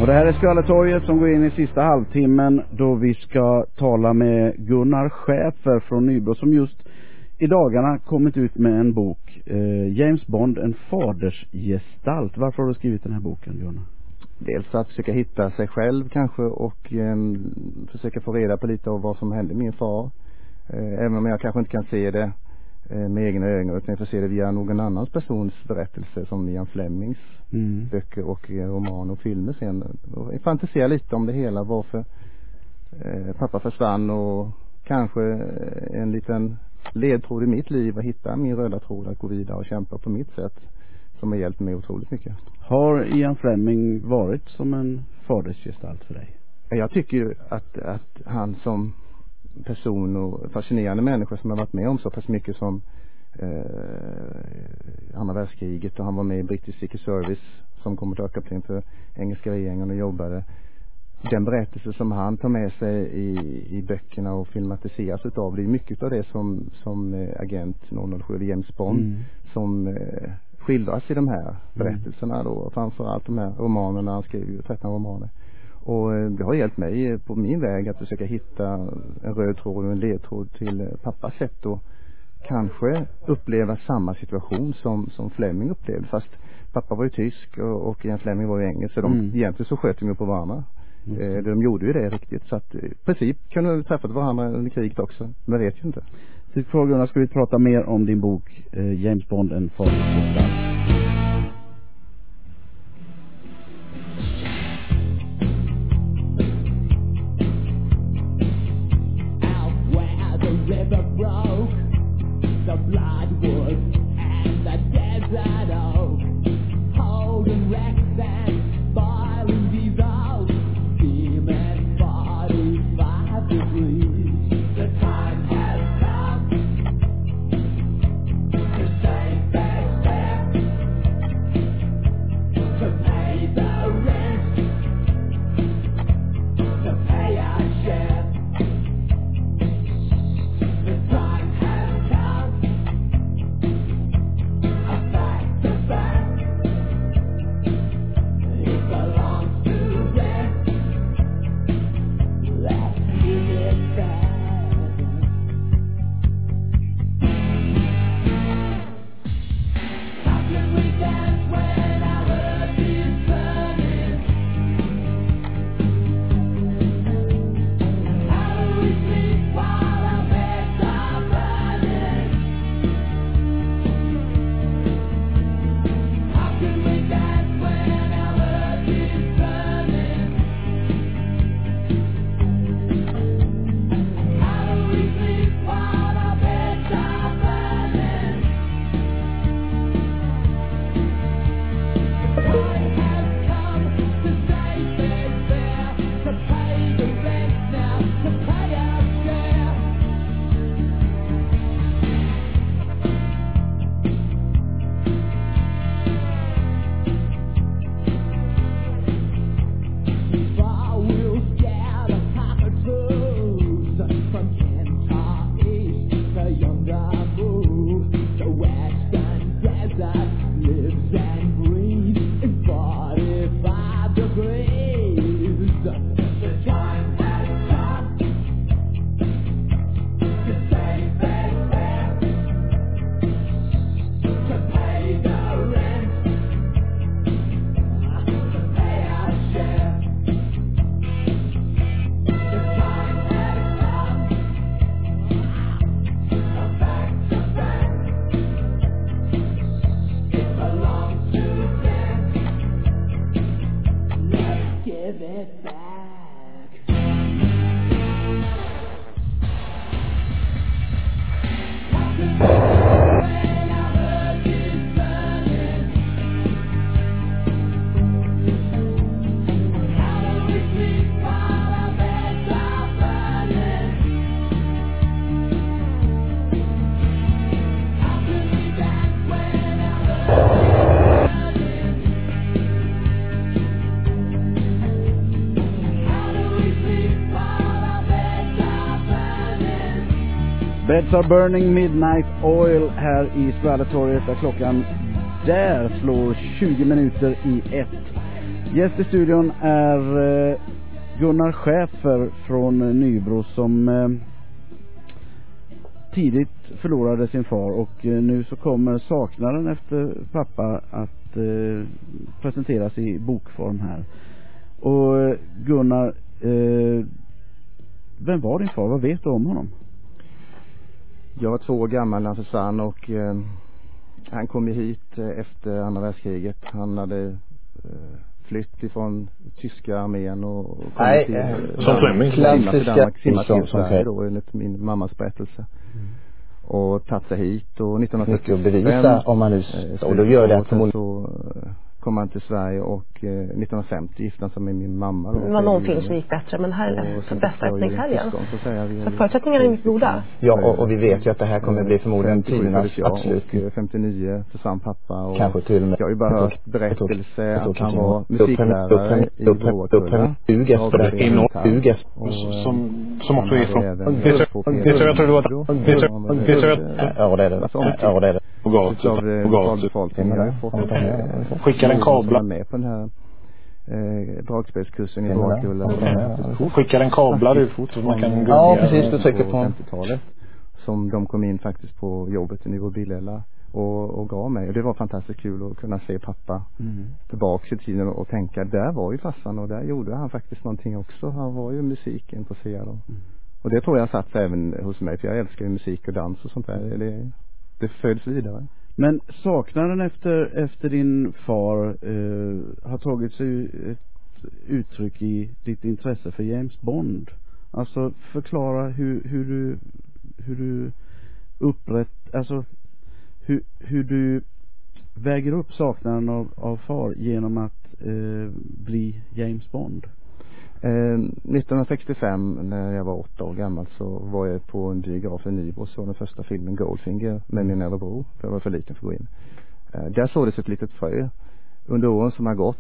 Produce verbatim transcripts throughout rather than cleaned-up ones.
Och det här är Skvallertorget som går in i sista halvtimmen då vi ska tala med Gunnar Schäfer från Nybro som just i dagarna kommit ut med en bok, eh, James Bond, en fadersgestalt. Varför har du skrivit den här boken, Gunnar? Dels att försöka hitta sig själv kanske och eh, försöka få reda på lite av vad som hände min far. Eh, även om jag kanske inte kan se det eh, med egna ögon, utan jag får se det via någon annans persons berättelse som Ian Flemings mm. böcker och eh, roman och filmer sen. Och jag fantiserar lite om det hela, varför eh, pappa försvann och kanske eh, en liten ledtråd i mitt liv att hitta min röda tråd att gå vidare och kämpa på mitt sätt som har hjälpt mig otroligt mycket. Har Ian Fleming varit som en fadersgestalt för dig? Jag tycker att, att han som person och fascinerande människa som har varit med om så pass mycket som eh, andra världskriget, och han var med i British Secret Service som kommendörkapten för engelska regeringen och jobbade. Den berättelse som han tar med sig i, i böckerna och filmatiseras utav, det är mycket av det som, som agent noll noll sju James Bond mm. som eh, skildras i de här berättelserna då, och framförallt de här romanerna. Han skrev ju tretton romaner och eh, det har hjälpt mig på min väg att försöka hitta en röd tråd och en ledtråd till pappas sätt och kanske uppleva samma situation som, som Fleming upplevde, fast pappa var ju tysk och, och Ian Fleming var ju engelsk, så de, mm. egentligen så sköt de ju på varandra. Mm. De gjorde ju det riktigt, så att i princip kunde de träffat varandra under kriget också, men vet ju inte. Till frågorna ska vi prata mer om din bok eh, James Bond, en fadersgestalt. Out where the river broke, the bloodwood and the desert oak, holding wrecks and spoiling these out, steaming forty-five degrees. The time has come to say farewell, to pay the rent, to pay our share. The time has come, a back to back. It belongs to them. Let's give it back. How can we dance when our earth is burning? How do we sleep while our beds are burning? How can we dance when our earth is burning? How do we sleep while our beds are burning? The time has come to say farewell, to pay the rent now, to pay our share. Far we'll scared of cockatoos from Kentucky East to Yongamu. The western desert lives and breathes in forty-five degrees. The time has come to say farewell, to pay the rent, to pay our share. The time has come, a back to back. It belongs to them. Let's give it back. How can we dance when our earth is burning? How do we sleep while our beds are burning? How can we dance when our earth is burning? How do we sleep while our beds are burning? Beds are burning, Midnight Oil här i Skvallertorget där klockan där slår tjugo minuter i ett. Gäst i studion är eh, Gunnar Schäfer från Nybro som eh, tidigt förlorade sin far och eh, nu så kommer saknaden efter pappa att eh, presenteras i bokform här. Och eh, Gunnar, eh, vem var din far? Vad vet du om honom? Jag var två år gammal när han försvann och eh, han kom ju hit eh, efter andra världskriget. Han hade eh, flytt ifrån tyska armén och, och Nej, till, eh, eh, som Fleming. Klassiska som, som Sverige då, enligt min mammas berättelse. Mm. Och tagit sig hit och nittonhundrafyrtiofem mycket att bevisa om man nu eh, och då gör det att så, så kom han till Sverige och eh, nittonhundrafemtio gifte han sig med min mamma då. Det var någon film som gick bättre, men här är det bästa öppningshelgen. Så, så förutsättningarna är mycket goda. Ja, och, och vi vet ju att det här kommer bli förmodligen tidernas absolut. Och femtionio försvann pappa och kanske till och med. Jag har ju bara hört berättelse att han var musiklärare i Vårkulla. Hug efter det. Inom hug efter. Som, som också är från. Det tror jag tror du var. Det tror jag. Ja, det är det. Ja, det är det. Och lokalbefolkningen. Skickar en kabla med på den här eh, dragspelskursen i Vårkulla. Skickar en kablar ut så man kan gå. Ja, precis, du trycker på femtiotalet som de kom in faktiskt på jobbet i Nybro Billella och, och gav mig. Och det var fantastiskt kul att kunna se pappa mm. tillbaka i tiden och tänka, där var ju farsan och där gjorde han faktiskt någonting också. Han var ju musikintresserad. Mm. Och det tror jag satt även hos mig, för jag älskar ju musik och dans och sånt där. Det, det föds vidare. Men saknaden efter, efter din far eh, har tagit sig ett uttryck i ditt intresse för James Bond. Alltså förklara hur, hur du hur du upprätt, alltså hur, hur du väger upp saknaden av, av far genom att eh, bli James Bond. Eh, nittonhundrasextiofem när jag var åtta år gammal så var jag på en biograf i Nybro, så den första filmen Goldfinger med min äldre bror, för jag var för liten för att gå in. Eh, där såddes ett litet frö. Under åren som har gått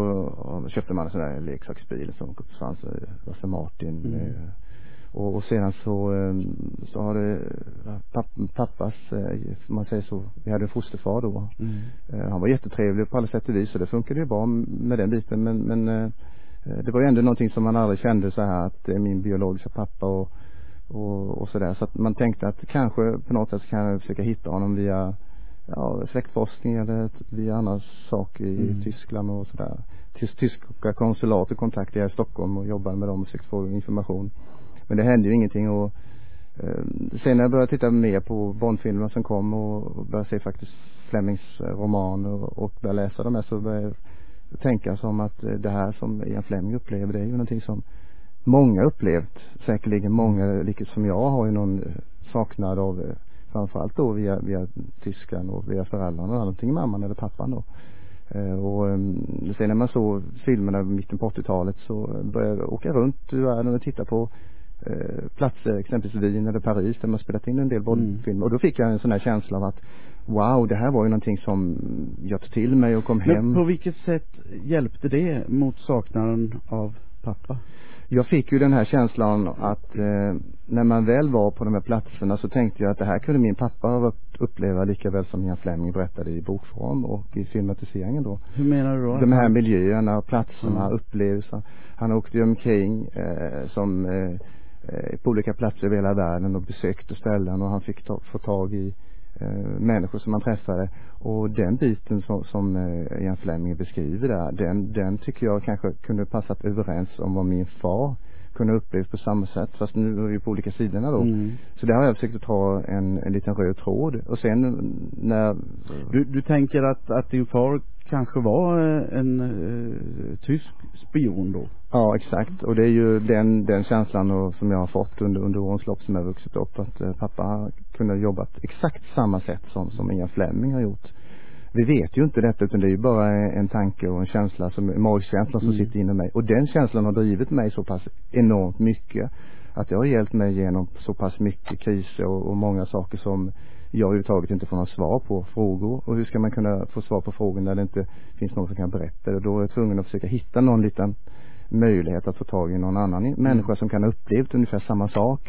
så köpte man en sån där leksaksbil som fanns Russell Martin mm. eh, och, och sedan så så har det papp, pappas man säger så, vi hade en fosterfar då mm. eh, han var jättetrevlig på alla sätt och vis så det funkade ju bra med den biten men, men eh, det var ju ändå någonting som man aldrig kände så här att det är min biologiska pappa och, och, och sådär. Så att man tänkte att kanske på något sätt kan jag försöka hitta honom via ja, släktforskning eller via andra saker i mm. Tyskland och sådär. Tysk, tyska konsulat och kontaktade jag i Stockholm och jobbade med dem och försökte få information. Men det hände ju ingenting och eh, sen när jag började titta mer på Bondfilmer som kom och började se faktiskt Flemings romaner och, och började läsa dem här så började jag tänka som att det här som Ian Fleming upplever det är ju någonting som många upplevt, säkerligen många liket som jag har ju någon saknad av framförallt då via, via tyskan och via föräldrarna, antingen mamman eller pappan då. Eh, och um, sen när man såg filmerna mitten på åttiotalet så började jag åka runt i världen och titta på eh, platser, exempelvis Wien eller Paris där man spelat in en del Bondfilmer mm. och då fick jag en sån här känsla av att wow, det här var ju någonting som jag tog till mig och kom Men hem. På vilket sätt hjälpte det mot saknaden av pappa? Jag fick ju den här känslan att eh, när man väl var på de här platserna så tänkte jag att det här kunde min pappa uppleva lika väl som Ian Fleming berättade i bokform och i filmatiseringen då. Hur menar du då? De här miljöerna, platserna, mm. upplevelser. Han åkte ju omkring eh, som eh, på olika platser i hela världen och besökte ställen och han fick ta, få tag i eh, människor som man träffade och den biten som, som eh, Ian Fleming beskriver där, den, den tycker jag kanske kunde passat överens om vad min far kunde uppleva på samma sätt, fast nu är vi på olika sidorna då. Mm. Så där har jag försökt att ta en, en liten röd tråd och sen när du, du tänker att, att din far kanske var en uh, tysk spion då? Ja, exakt. Och det är ju den, den känslan och, som jag har fått under, under årens lopp som jag har vuxit upp att uh, pappa kunde ha jobbat exakt samma sätt som, som Ian Fleming har gjort. Vi vet ju inte detta utan det är ju bara en tanke och en känsla som, en magkänsla som mm. sitter inom mig. Och den känslan har drivit mig så pass enormt mycket att jag har hjälpt mig genom så pass mycket kriser och, och många saker som jag överhuvudtaget inte får något svar på frågor. Och hur ska man kunna få svar på frågor när det inte finns någon som kan berätta det? Då är jag tvungen att försöka hitta någon liten möjlighet att få tag i någon annan mm. människa som kan ha upplevt ungefär samma sak.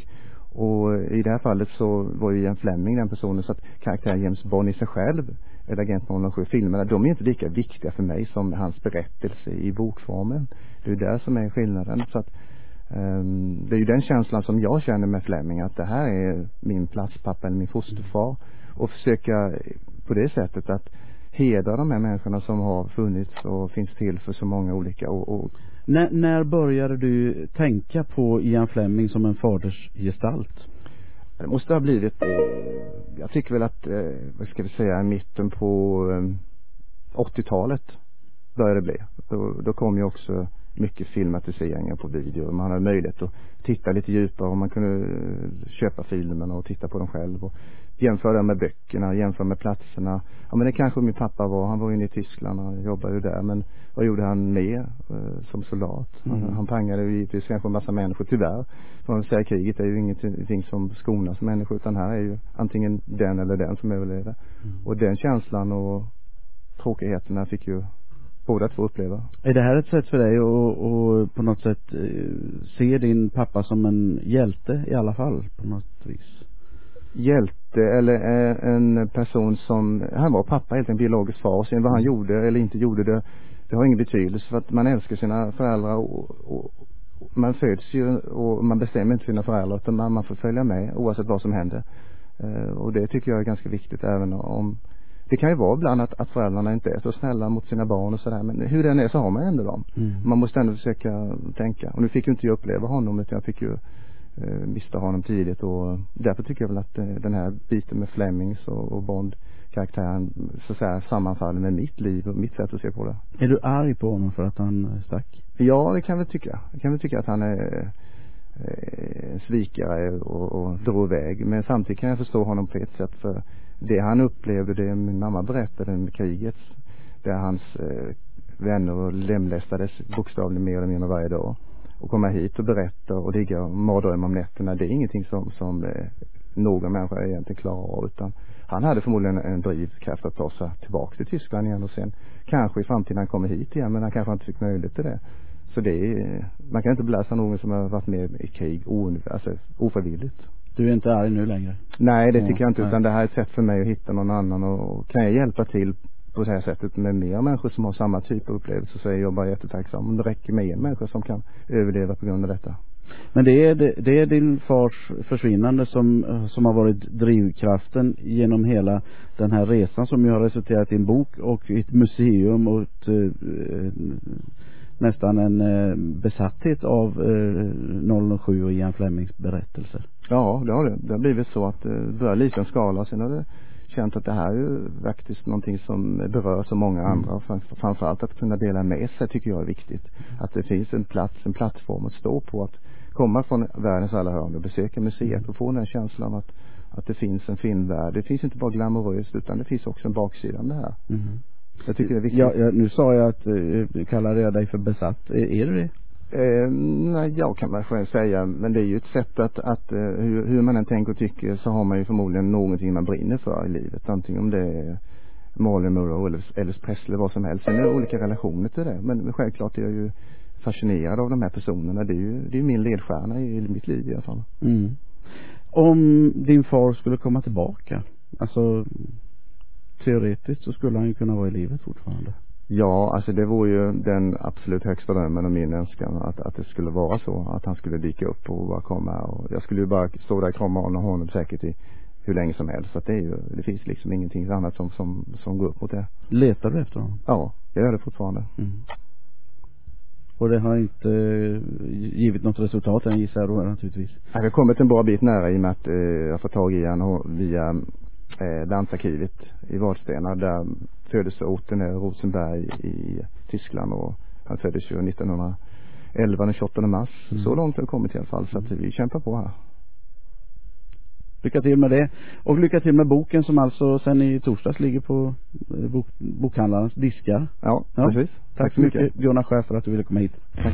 Och i det här fallet så var ju Ian Fleming den personen, så att karaktären James Bond i sig själv, eller Agent noll noll sju filmerna, de är inte lika viktiga för mig som hans berättelse i bokformen. Det är ju där som är skillnaden. Så att um, det är ju den känslan som jag känner med Fleming, att det här är min platspappa eller min fosterfar, och försöka på det sättet att hedra de här människorna som har funnits och finns till för så många olika och, och När, när började du tänka på Ian Fleming som en fadersgestalt? Det måste ha blivit, eh, jag tycker väl att, eh, vad ska vi säga, mitten på eh, åttiotalet började det bli. Då, då kom ju också mycket filmatiseringar på video. Man hade möjlighet att titta lite djupare, och man kunde köpa filmerna och titta på dem själv och jämföra med böckerna, jämföra med platserna. Ja, men det kanske min pappa var. Han var inne i Tyskland och jobbade ju där. Men vad gjorde han med eh, som soldat? Mm. Han, han pangade ju givetvis kanske en massa människor, tyvärr. För man säger, kriget är ju ingenting som skonas människor, utan här är ju antingen den eller den som överlever. Mm. Och den känslan och tråkigheterna fick ju båda två uppleva. Är det här ett sätt för dig att, att på något sätt se din pappa som en hjälte i alla fall, på något vis? Hjälte eller en person som, han var pappa, helt en biologisk far. Sen vad han gjorde eller inte gjorde, det, det har ingen betydelse, för att man älskar sina föräldrar och, och, och man föds ju och man bestämmer inte sina föräldrar, utan man, man får följa med oavsett vad som händer. Uh, och det tycker jag är ganska viktigt, även om det kan ju vara ibland att, att föräldrarna inte är så snälla mot sina barn och sådär, men hur den är så har man ändå dem. Mm. Man måste ändå försöka tänka. Och nu fick ju inte jag uppleva honom, utan jag fick ju eh, mista honom tidigt, och därför tycker jag väl att eh, den här biten med Flemings och, och Bond-karaktären så att säga sammanfaller med mitt liv och mitt sätt att se på det. Är du arg på honom för att han stack? Ja, det kan vi tycka. Jag kan väl tycka att han är eh, svikare och, och drog iväg, men samtidigt kan jag förstå honom på ett sätt, för det han upplevde, det min mamma berättade med kriget, där hans eh, vänner lemlästades bokstavligen mer eller mindre varje dag, och komma hit och berätta och ligga och mardrömma om nätterna, det är ingenting som, som eh, någon människa egentligen klarar av, utan han hade förmodligen en drivkraft att ta sig tillbaka till Tyskland igen, och sen kanske i framtiden han kommer hit igen, men han kanske inte fick möjlighet till det. Så det är, man kan inte beläsa någon som har varit med i krig o, alltså, ofrivilligt. Du är inte arg nu längre? Nej, det tycker jag inte, utan det här är ett sätt för mig att hitta någon annan, och kan jag hjälpa till på det här sättet med mer människor som har samma typ av upplevelse, så är jag bara jättetacksam om det räcker med en människa som kan överleva på grund av detta. Men det är, det, det är din fars försvinnande som, som har varit drivkraften genom hela den här resan, som ju har resulterat i en bok och ett museum och ett, eh, nästan en eh, besatthet av eh, noll noll sju och Ian Flemings berättelser. Ja, det har det. Det har blivit så att det börjar liten skala. Sen har det känt att det här är ju faktiskt någonting som berör så många andra. Mm. Framförallt att kunna dela med sig tycker jag är viktigt. Att det finns en plats, en plattform att stå på. Att komma från världens alla hörn och besöka museet och få den här känslan av att, att det finns en filmvärld. Det finns inte bara glamoröst, utan det finns också en baksida av det här. Mm. Jag tycker det är viktigt. Ja, ja, nu sa jag att eh, kallade jag dig för besatt. Är, är du det? Eh, nej, jag kan man själv säga, men det är ju ett sätt att, att eh, hur, hur man än tänker och tycker, så har man ju förmodligen någonting man brinner för i livet, antingen om det är Marilyn Monroe eller Elvis Presley, vad som helst. Sen är det olika relationer till det, men självklart är jag ju fascinerad av de här personerna. Det är ju, det är min ledstjärna i, i mitt liv i alla fall. Mm. Om din far skulle komma tillbaka, alltså teoretiskt så skulle han ju kunna vara i livet fortfarande. Ja, alltså det var ju den absolut högsta drömmen och min önskan, att, att det skulle vara så, att han skulle dyka upp och bara komma, och jag skulle ju bara stå där och krama honom, honom säkert i hur länge som helst, så att det är ju, det finns liksom ingenting annat som, som, som går upp mot det. Letar du efter honom? Ja, jag gör det fortfarande. Mm. Och det har inte givit något resultat än, gissar jag då naturligtvis? Jag har kommit en bra bit nära, i och med att eh, jag får tag i han via eh, dansarkivet i Vadstena, där födelseorten är Rosenberg i Tyskland, och han föddes ju nittonhundraelva den tjugoåttonde mars. Mm. Så långt har det kommit i alla fall, så att vi kämpar på här. Lycka till med det. Och lycka till med boken, som alltså sen i torsdags ligger på bok, bokhandlarens diskar. Ja, ja, precis. Tack, Tack så mycket, mycket Gunnar Schäfer, för att du ville komma hit. Tack.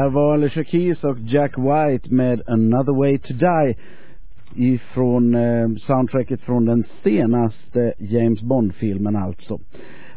här var Alicia Keys och Jack White med Another Way to Die ifrån eh, soundtracket från den senaste James Bond-filmen alltså.